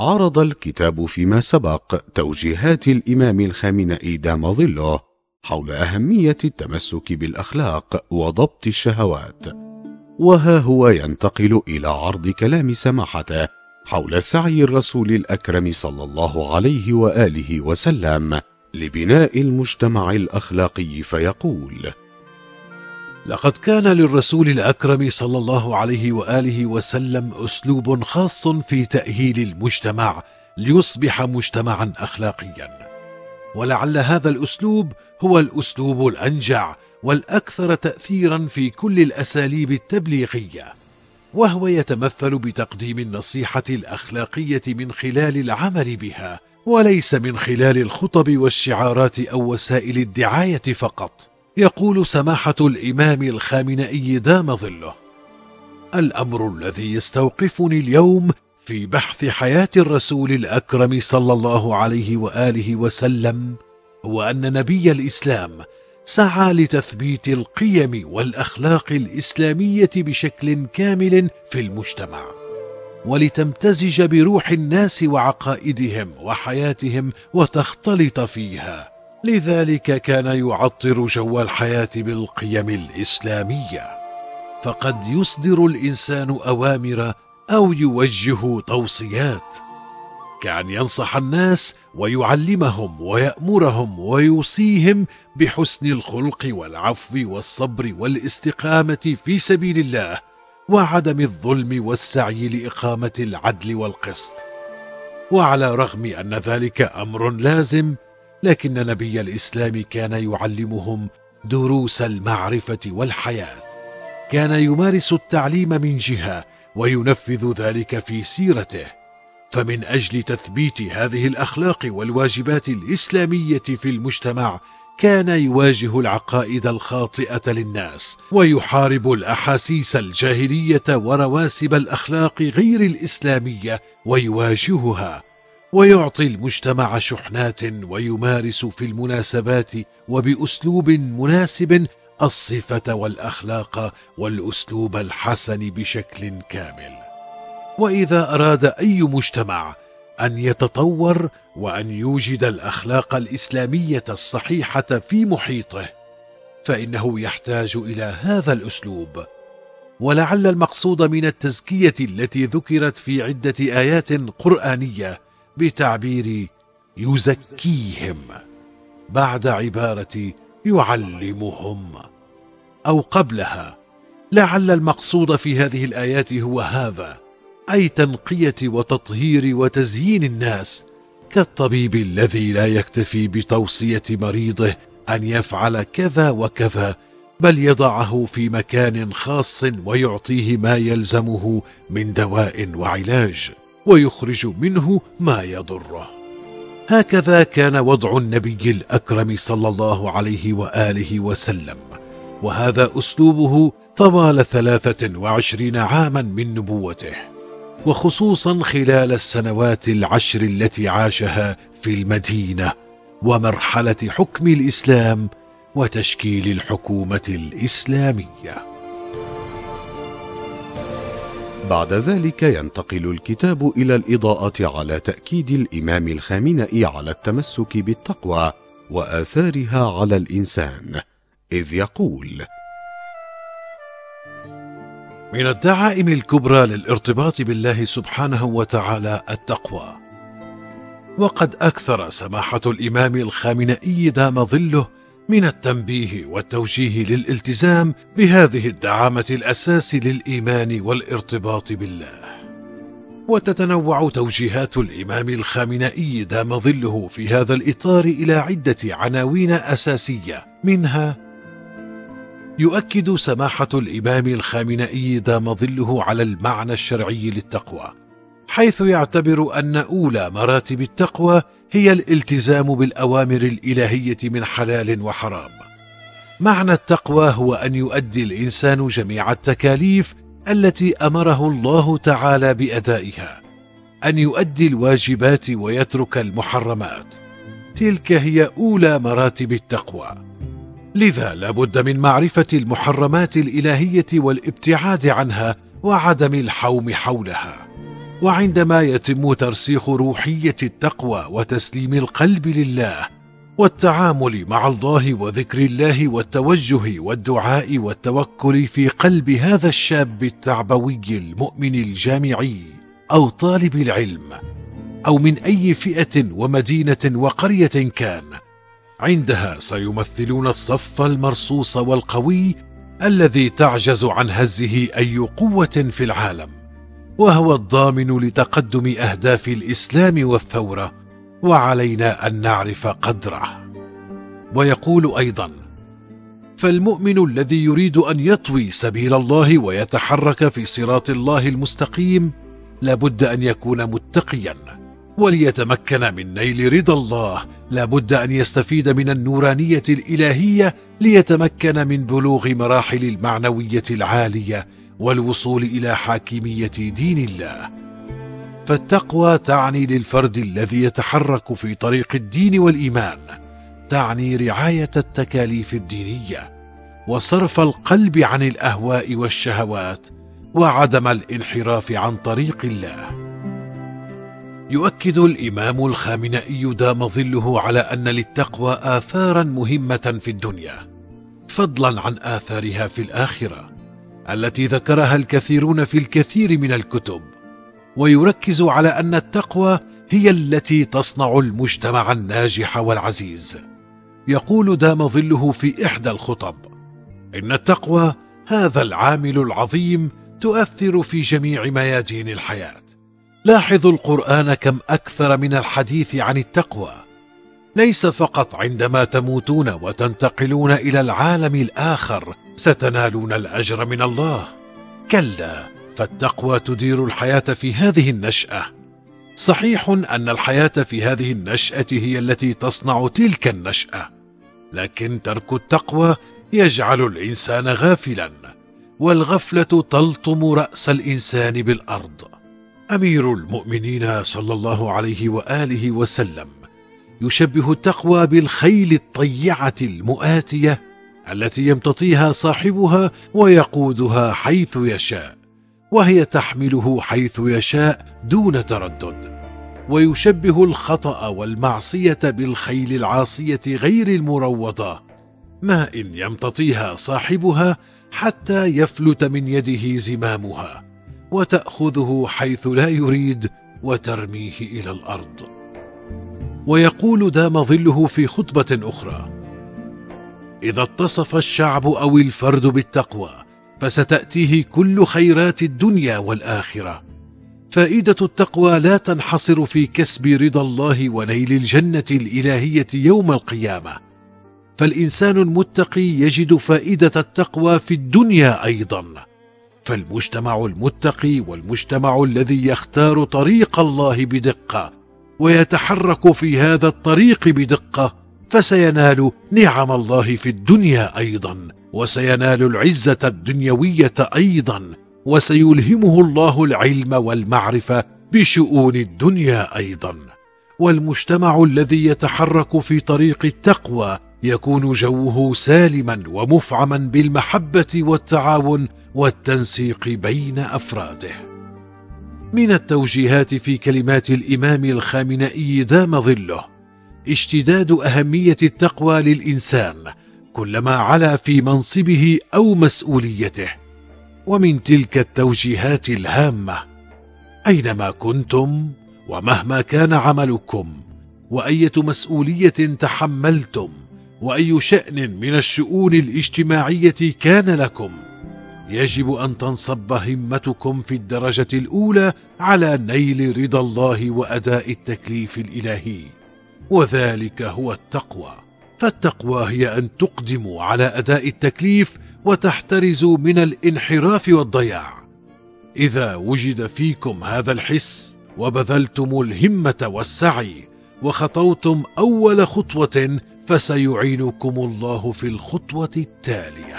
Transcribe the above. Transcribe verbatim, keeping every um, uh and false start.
عرض الكتاب فيما سبق توجيهات الإمام الخامنئي دام ظله حول أهمية التمسك بالأخلاق وضبط الشهوات، وها هو ينتقل إلى عرض كلام سماحته حول سعي الرسول الأكرم صلى الله عليه وآله وسلم لبناء المجتمع الأخلاقي، فيقول: لقد كان للرسول الأكرم صلى الله عليه وآله وسلم أسلوب خاص في تأهيل المجتمع ليصبح مجتمعا أخلاقيا، ولعل هذا الأسلوب هو الأسلوب الأنجع والأكثر تأثيرا في كل الأساليب التبليغية، وهو يتمثل بتقديم النصيحة الأخلاقية من خلال العمل بها، وليس من خلال الخطب والشعارات أو وسائل الدعاية فقط. يقول سماحة الإمام الخامنئي دام ظله: الأمر الذي يستوقفني اليوم في بحث حياة الرسول الأكرم صلى الله عليه وآله وسلم هو أن نبي الإسلام سعى لتثبيت القيم والأخلاق الإسلامية بشكل كامل في المجتمع، ولتمتزج بروح الناس وعقائدهم وحياتهم وتختلط فيها. لذلك كان يعطر جو الحياة بالقيم الإسلامية، فقد يصدر الإنسان أوامر أو يوجه توصيات، كأن ينصح الناس ويعلمهم ويأمرهم ويوصيهم بحسن الخلق والعفو والصبر والاستقامة في سبيل الله، وعدم الظلم والسعي لإقامة العدل والقسط. وعلى رغم أن ذلك أمر لازم، لكن نبي الإسلام كان يعلمهم دروس المعرفة والحياة، كان يمارس التعليم من جهة وينفذ ذلك في سيرته. فمن أجل تثبيت هذه الأخلاق والواجبات الإسلامية في المجتمع كان يواجه العقائد الخاطئة للناس، ويحارب الأحاسيس الجاهلية ورواسب الأخلاق غير الإسلامية ويواجهها، ويعطي المجتمع شحنات، ويمارس في المناسبات وبأسلوب مناسب الصفة والأخلاق والأسلوب الحسن بشكل كامل. وإذا أراد أي مجتمع أن يتطور وأن يوجد الأخلاق الإسلامية الصحيحة في محيطه، فإنه يحتاج إلى هذا الأسلوب. ولعل المقصود من التزكية التي ذكرت في عدة آيات قرآنية بتعبير يزكيهم بعد عبارة يعلمهم أو قبلها، لعل المقصود في هذه الآيات هو هذا، أي تنقية وتطهير وتزيين الناس، كالطبيب الذي لا يكتفي بتوصية مريضه أن يفعل كذا وكذا، بل يضعه في مكان خاص ويعطيه ما يلزمه من دواء وعلاج، ويخرج منه ما يضره. هكذا كان وضع النبي الأكرم صلى الله عليه وآله وسلم، وهذا أسلوبه طوال ثلاثة وعشرين عاما من نبوته، وخصوصا خلال السنوات العشر التي عاشها في المدينة ومرحلة حكم الإسلام وتشكيل الحكومة الإسلامية. بعد ذلك ينتقل الكتاب إلى الإضاءة على تأكيد الإمام الخامنئي على التمسك بالتقوى وآثارها على الإنسان، إذ يقول: من الدعائم الكبرى للارتباط بالله سبحانه وتعالى التقوى، وقد أكثر سماحة الإمام الخامنئي دام ظله من التنبيه والتوجيه للالتزام بهذه الدعامة الأساس للإيمان والارتباط بالله. وتتنوع توجيهات الإمام الخامنئي دام ظله في هذا الإطار إلى عدة عناوين أساسية، منها: يؤكد سماحة الإمام الخامنئي دام ظله على المعنى الشرعي للتقوى، حيث يعتبر أن أولى مراتب التقوى هي الالتزام بالأوامر الإلهية من حلال وحرام. معنى التقوى هو أن يؤدي الإنسان جميع التكاليف التي أمره الله تعالى بأدائها، أن يؤدي الواجبات ويترك المحرمات، تلك هي أولى مراتب التقوى. لذا لابد من معرفة المحرمات الإلهية والابتعاد عنها وعدم الحوم حولها، وعندما يتم ترسيخ روحية التقوى وتسليم القلب لله والتعامل مع الله وذكر الله والتوجه والدعاء والتوكل في قلب هذا الشاب التعبوي المؤمن الجامعي أو طالب العلم أو من أي فئة ومدينة وقرية كان، عندها سيمثلون الصف المرصوص والقوي الذي تعجز عن هزه أي قوة في العالم، وهو الضامن لتقدم أهداف الإسلام والثورة، وعلينا أن نعرف قدره. ويقول أيضا: فالمؤمن الذي يريد أن يطوي سبيل الله ويتحرك في صراط الله المستقيم لابد أن يكون متقيا، وليتمكن من نيل رضا الله لابد أن يستفيد من النورانية الإلهية ليتمكن من بلوغ مراحل المعنوية العالية والوصول إلى حاكمية دين الله. فالتقوى تعني للفرد الذي يتحرك في طريق الدين والإيمان، تعني رعاية التكاليف الدينية وصرف القلب عن الأهواء والشهوات وعدم الانحراف عن طريق الله. يؤكد الإمام الخامنئي دام ظله على أن للتقوى آثارا مهمة في الدنيا فضلا عن آثارها في الآخرة التي ذكرها الكثيرون في الكثير من الكتب، ويركز على أن التقوى هي التي تصنع المجتمع الناجح والعزيز. يقول دام ظله في إحدى الخطب: إن التقوى هذا العامل العظيم تؤثر في جميع ميادين الحياة. لاحظوا القرآن كم أكثر من الحديث عن التقوى، ليس فقط عندما تموتون وتنتقلون إلى العالم الآخر ستنالون الأجر من الله، كلا، فالتقوى تدير الحياة في هذه النشأة. صحيح أن الحياة في هذه النشأة هي التي تصنع تلك النشأة، لكن ترك التقوى يجعل الإنسان غافلا، والغفلة تلطم رأس الإنسان بالأرض. أمير المؤمنين صلى الله عليه وآله وسلم يشبه التقوى بالخيل الطيعة المؤاتية التي يمتطيها صاحبها ويقودها حيث يشاء، وهي تحمله حيث يشاء دون تردد. ويشبه الخطأ والمعصية بالخيل العاصية غير المروضة، ما إن يمتطيها صاحبها حتى يفلت من يده زمامها وتأخذه حيث لا يريد وترميه إلى الأرض. ويقول دام ظله في خطبة أخرى: إذا اتصف الشعب أو الفرد بالتقوى فستأتيه كل خيرات الدنيا والآخرة. فائدة التقوى لا تنحصر في كسب رضا الله ونيل الجنة الإلهية يوم القيامة، فالإنسان المتقي يجد فائدة التقوى في الدنيا أيضا. فالمجتمع المتقي والمجتمع الذي يختار طريق الله بدقة ويتحرك في هذا الطريق بدقة فسينال نعم الله في الدنيا أيضا، وسينال العزة الدنيوية أيضا، وسيلهمه الله العلم والمعرفة بشؤون الدنيا أيضا. والمجتمع الذي يتحرك في طريق التقوى يكون جوه سالما ومفعما بالمحبة والتعاون والتنسيق بين أفراده. من التوجيهات في كلمات الإمام الخامنئي دام ظله اشتداد أهمية التقوى للإنسان كلما علا في منصبه أو مسؤوليته. ومن تلك التوجيهات الهامة: أينما كنتم ومهما كان عملكم وأية مسؤولية تحملتم وأي شأن من الشؤون الاجتماعية كان لكم، يجب أن تنصب همتكم في الدرجة الأولى على نيل رضا الله وأداء التكليف الإلهي، وذلك هو التقوى. فالتقوى هي أن تقدموا على أداء التكليف وتحترزوا من الانحراف والضياع. إذا وجد فيكم هذا الحس وبذلتم الهمة والسعي وخطوتم أول خطوة فسيعينكم الله في الخطوة التالية.